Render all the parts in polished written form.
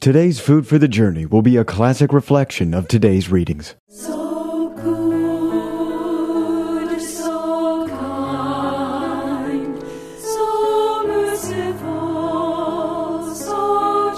Today's Food for the Journey will be a classic reflection of today's readings. So good, so kind, so merciful, so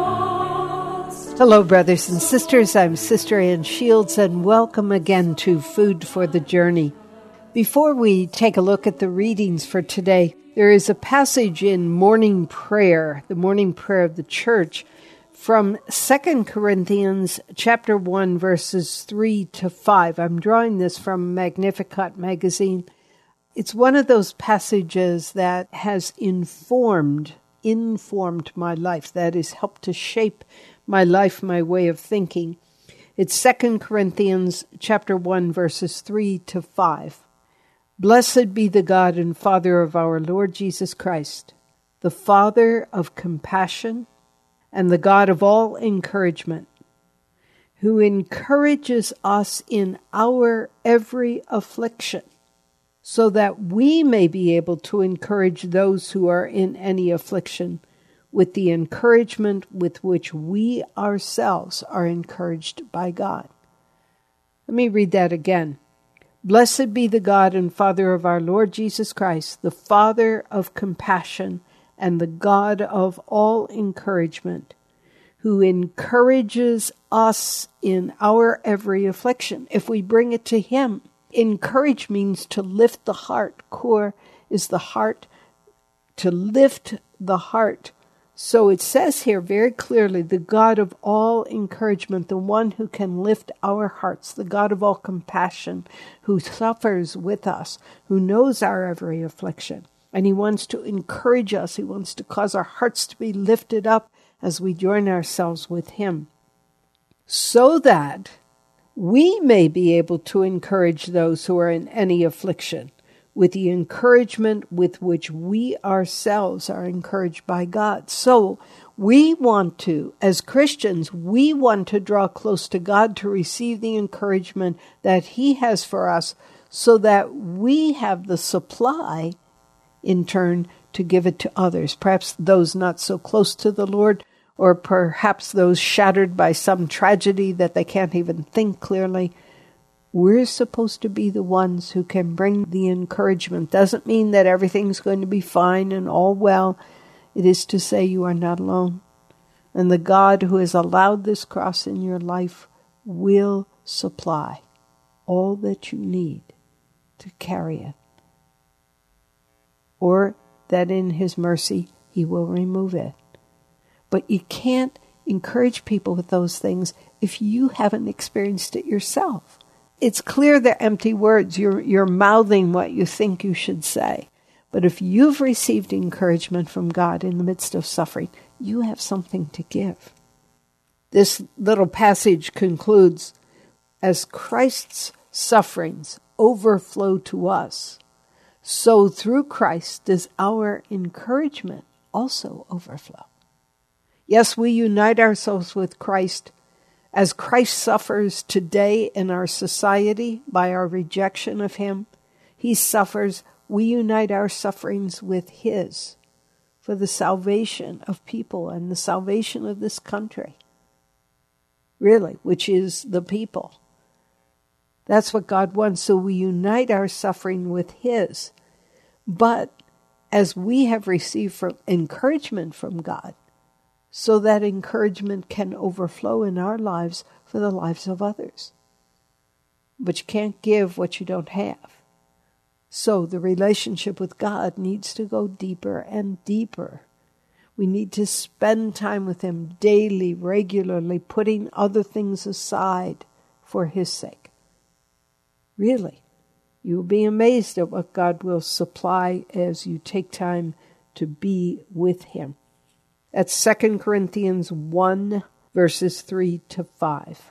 just. Hello, brothers and sisters. I'm Sister Ann Shields, and welcome again to Food for the Journey. Before we take a look at the readings for today, there is a passage in morning prayer, the morning prayer of the church, from 2 Corinthians chapter 1, verses 3 to 5. I'm drawing this from Magnificat magazine. It's one of those passages that has informed my life, that has helped to shape my life, my way of thinking. It's 2 Corinthians chapter 1, verses 3 to 5. Blessed be the God and Father of our Lord Jesus Christ, the Father of compassion and the God of all encouragement, who encourages us in our every affliction, so that we may be able to encourage those who are in any affliction with the encouragement with which we ourselves are encouraged by God. Let me read that again. Blessed be the God and Father of our Lord Jesus Christ, the Father of compassion and the God of all encouragement, who encourages us in our every affliction. If we bring it to Him, encourage means to lift the heart. Cor is the heart, to lift the heart. So it says here very clearly, the God of all encouragement, the one who can lift our hearts, the God of all compassion, who suffers with us, who knows our every affliction. And He wants to encourage us. He wants to cause our hearts to be lifted up as we join ourselves with Him, so that we may be able to encourage those who are in any affliction with the encouragement with which we ourselves are encouraged by God. So we want to, as Christians, we want to draw close to God to receive the encouragement that He has for us, so that we have the supply, in turn, to give it to others, perhaps those not so close to the Lord, or perhaps those shattered by some tragedy that they can't even think clearly. We're supposed to be the ones who can bring the encouragement. Doesn't mean that everything's going to be fine and all well. It is to say you are not alone. And the God who has allowed this cross in your life will supply all that you need to carry it. Or that in His mercy He will remove it. But you can't encourage people with those things if you haven't experienced it yourself. It's clear they're empty words. You're mouthing what you think you should say. But if you've received encouragement from God in the midst of suffering, you have something to give. This little passage concludes, as Christ's sufferings overflow to us, so through Christ does our encouragement also overflow. Yes, we unite ourselves with Christ. As Christ suffers today in our society by our rejection of Him, He suffers, we unite our sufferings with His for the salvation of people and the salvation of this country, really, which is the people. That's what God wants, so we unite our suffering with His. But as we have received encouragement from God, so that encouragement can overflow in our lives for the lives of others. But you can't give what you don't have. So the relationship with God needs to go deeper and deeper. We need to spend time with Him daily, regularly, putting other things aside for His sake. Really, you'll be amazed at what God will supply as you take time to be with Him. That's 2 Corinthians 1, verses 3 to 5.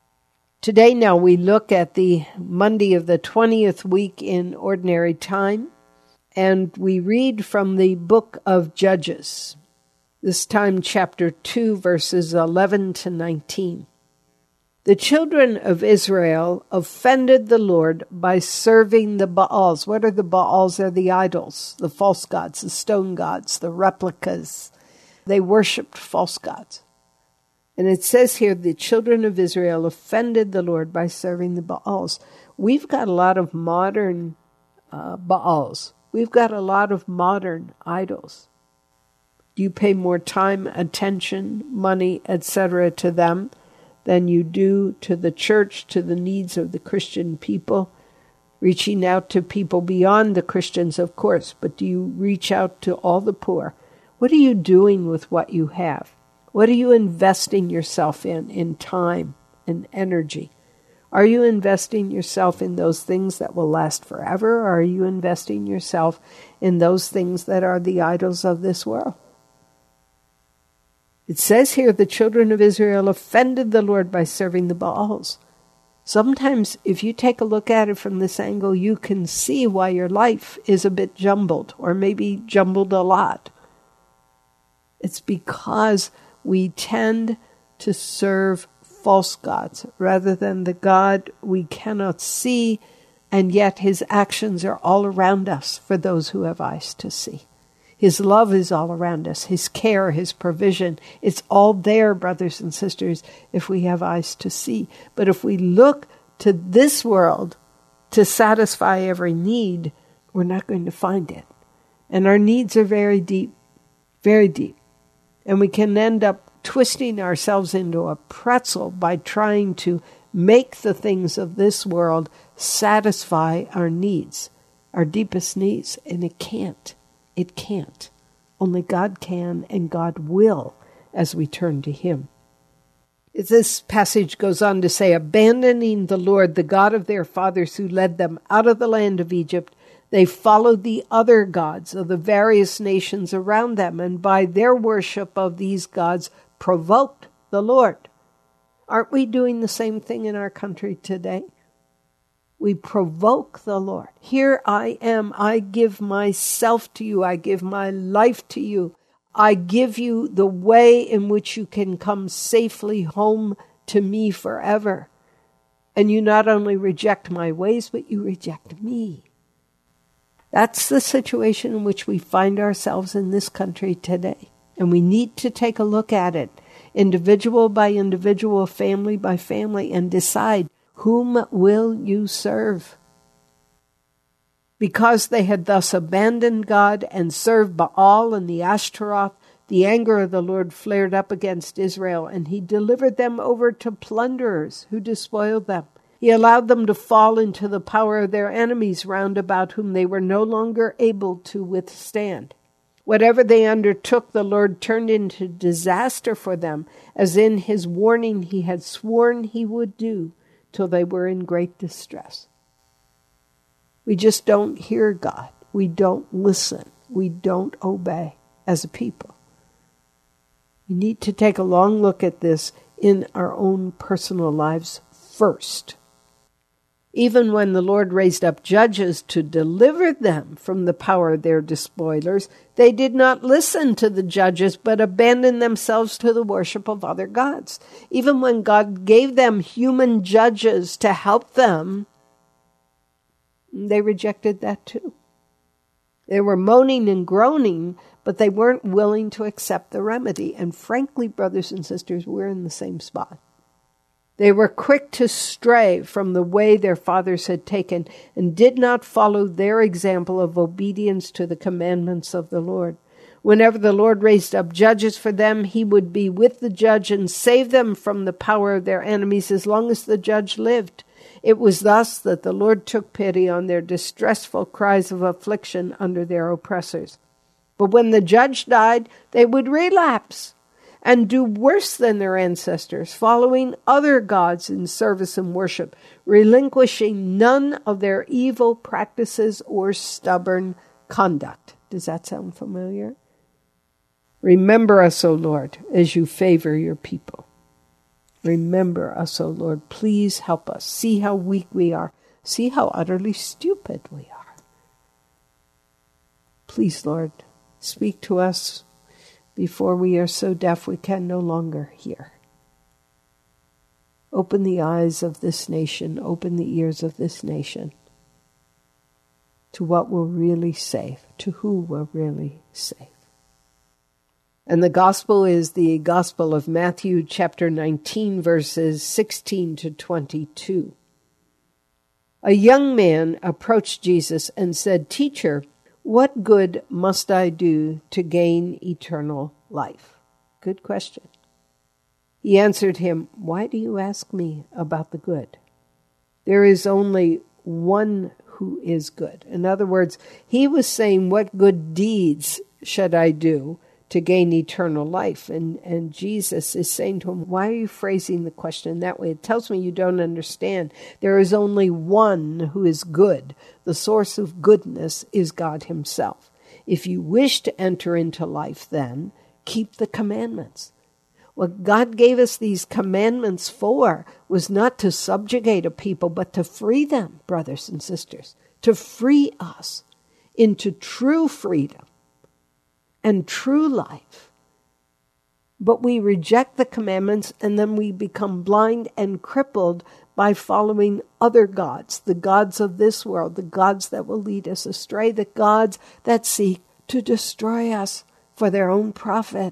Today now we look at the Monday of the 20th week in Ordinary Time, and we read from the book of Judges, this time chapter 2, verses 11 to 19. The children of Israel offended the Lord by serving the Baals. What are the Baals? They're the idols, the false gods, the stone gods, the replicas. They worshipped false gods. And it says here, the children of Israel offended the Lord by serving the Baals. We've got a lot of modern Baals. We've got a lot of modern idols. You pay more time, attention, money, etc. to them than you do to the church, to the needs of the Christian people, reaching out to people beyond the Christians, of course, but do you reach out to all the poor? What are you doing with what you have? What are you investing yourself in time and energy? Are you investing yourself in those things that will last forever, or are you investing yourself in those things that are the idols of this world? It says here, the children of Israel offended the Lord by serving the Baals. Sometimes, if you take a look at it from this angle, you can see why your life is a bit jumbled, or maybe jumbled a lot. It's because we tend to serve false gods rather than the God we cannot see, and yet his actions are all around us for those who have eyes to see. His love is all around us, his care, his provision. It's all there, brothers and sisters, if we have eyes to see. But if we look to this world to satisfy every need, we're not going to find it. And our needs are very deep, very deep. And we can end up twisting ourselves into a pretzel by trying to make the things of this world satisfy our needs, our deepest needs. And it can't. It can't. Only God can, and God will, as we turn to him. This passage goes on to say, abandoning the Lord, the God of their fathers who led them out of the land of Egypt, they followed the other gods of the various nations around them, and by their worship of these gods provoked the Lord. Aren't we doing the same thing in our country today? We provoke the Lord. Here I am. I give myself to you. I give my life to you. I give you the way in which you can come safely home to me forever. And you not only reject my ways, but you reject me. That's the situation in which we find ourselves in this country today. And we need to take a look at it, individual by individual, family by family, and decide, whom will you serve? Because they had thus abandoned God and served Baal and the Ashtaroth, the anger of the Lord flared up against Israel, and he delivered them over to plunderers who despoiled them. He allowed them to fall into the power of their enemies round about, whom they were no longer able to withstand. Whatever they undertook, the Lord turned into disaster for them, as in his warning he had sworn he would do, till they were in great distress. We just don't hear God. We don't listen. We don't obey as a people. We need to take a long look at this in our own personal lives first. Even when the Lord raised up judges to deliver them from the power of their despoilers, they did not listen to the judges, but abandoned themselves to the worship of other gods. Even when God gave them human judges to help them, they rejected that too. They were moaning and groaning, but they weren't willing to accept the remedy. And frankly, brothers and sisters, we're in the same spot. They were quick to stray from the way their fathers had taken and did not follow their example of obedience to the commandments of the Lord. Whenever the Lord raised up judges for them, he would be with the judge and save them from the power of their enemies as long as the judge lived. It was thus that the Lord took pity on their distressful cries of affliction under their oppressors. But when the judge died, they would relapse and do worse than their ancestors, following other gods in service and worship, relinquishing none of their evil practices or stubborn conduct. Does that sound familiar? Remember us, O Lord, as you favor your people. Remember us, O Lord. Please help us. See how weak we are. See how utterly stupid we are. Please, Lord, speak to us before we are so deaf we can no longer hear. Open the eyes of this nation, open the ears of this nation to what will really save, to who will really save. And the gospel is the Gospel of Matthew, chapter 19, verses 16 to 22. A young man approached Jesus and said, "Teacher, what good must I do to gain eternal life?" Good question. He answered him, "Why do you ask me about the good? There is only one who is good." In other words, he was saying, what good deeds should I do to gain eternal life? And Jesus is saying to him, why are you phrasing the question that way? It tells me you don't understand. There is only one who is good. The source of goodness is God himself. If you wish to enter into life, then keep the commandments. What God gave us these commandments for was not to subjugate a people, but to free them, brothers and sisters, to free us into true freedom and true life. But we reject the commandments, and then we become blind and crippled by following other gods, the gods of this world, the gods that will lead us astray, the gods that seek to destroy us for their own profit.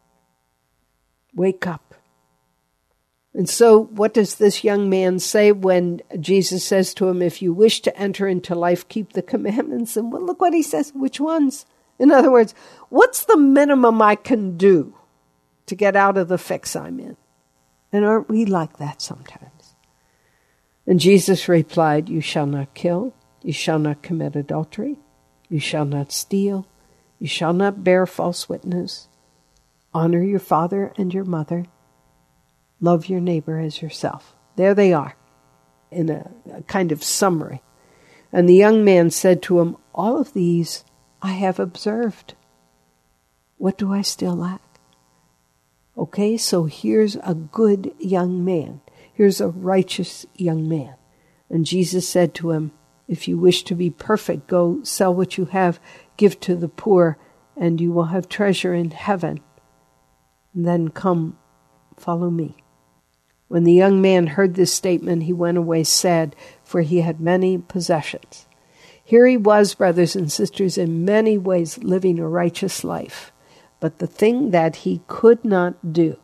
Wake up. And so what does this young man say when Jesus says to him, if you wish to enter into life, keep the commandments? And well, look what he says. Which ones? In other words, what's the minimum I can do to get out of the fix I'm in? And aren't we like that sometimes? And Jesus replied, you shall not kill, you shall not commit adultery, you shall not steal, you shall not bear false witness, honor your father and your mother, love your neighbor as yourself. There they are, in a kind of summary. And the young man said to him, all of these I have observed. What do I still lack? Okay, so here's a good young man. Here's a righteous young man. And Jesus said to him, if you wish to be perfect, go sell what you have, give to the poor, and you will have treasure in heaven. And then come, follow me. When the young man heard this statement, he went away sad, for he had many possessions. Here he was, brothers and sisters, in many ways living a righteous life. But the thing that he could not do,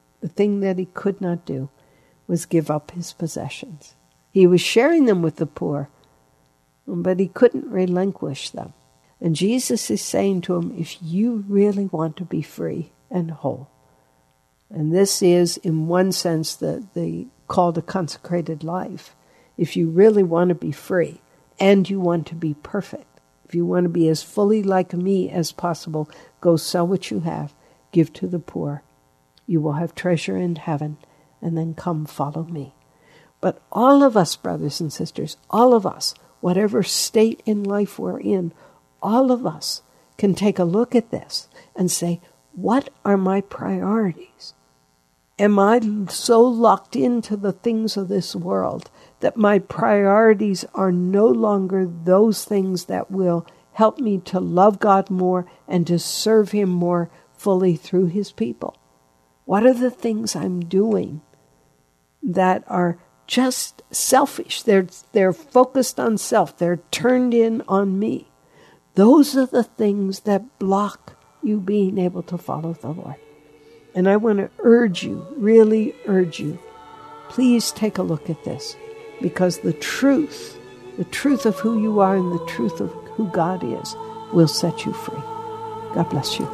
was give up his possessions. He was sharing them with the poor, but he couldn't relinquish them. And Jesus is saying to him, if you really want to be free and whole, and this is, in one sense, the call to consecrated life. If you really want to be free and you want to be perfect, if you want to be as fully like me as possible, go sell what you have, give to the poor. You will have treasure in heaven, and then come follow me. But all of us, brothers and sisters, all of us, whatever state in life we're in, all of us can take a look at this and say, what are my priorities? Am I so locked into the things of this world that my priorities are no longer those things that will help me to love God more and to serve Him more fully through His people? What are the things I'm doing that are just selfish? They're focused on self. They're turned in on me. Those are the things that block you being able to follow the Lord. And I want to urge you, really urge you, please take a look at this, because the truth of who you are and the truth of who God is will set you free. God bless you.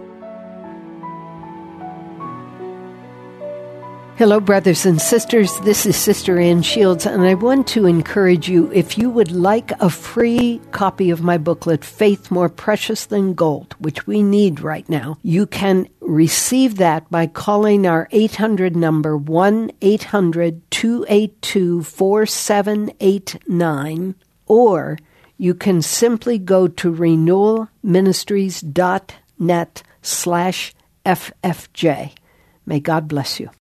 Hello, brothers and sisters. This is Sister Ann Shields, and I want to encourage you, if you would like a free copy of my booklet, Faith More Precious Than Gold, which we need right now, you can receive that by calling our 800 number, 1-800-282-4789, or you can simply go to renewalministries.net/FFJ. May God bless you.